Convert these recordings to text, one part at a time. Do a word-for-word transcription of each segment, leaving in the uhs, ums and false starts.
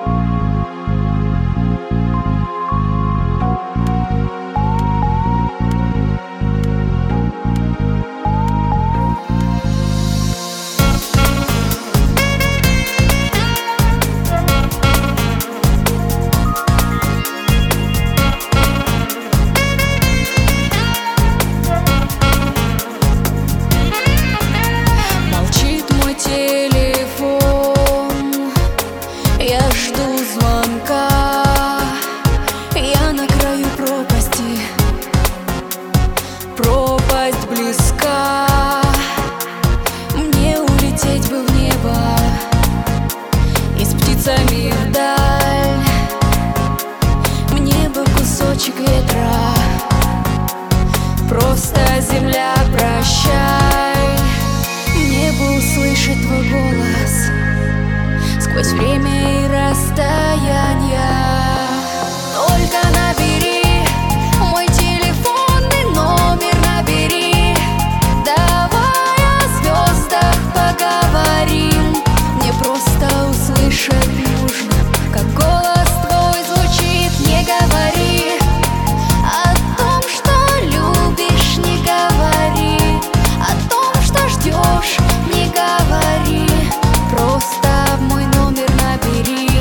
Пропасть близка, мне улететь бы в небо и с птицами вдаль. Мне бы кусочек ветра, просто земля, прощай. Мне бы услышать твой голос сквозь время и расстояние. Только набери мой телефонный номер, набери. Давай о звездах поговорим. Мне просто услышать нужно, как голос твой звучит. Не говори о том, что любишь, не говори о том, что ждешь, не говори. Просто мой номер набери.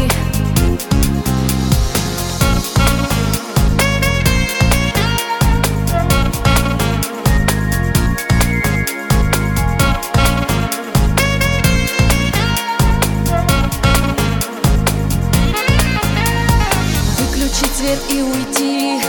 Выключить свет и уйти,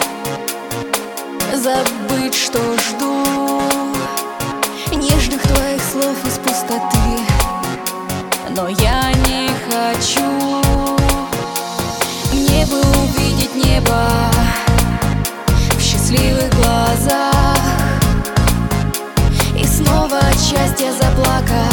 забыть, что жду нежных твоих слов из пустоты. Но я не хочу. Мне бы увидеть небо в счастливых глазах и снова от счастья заплакать.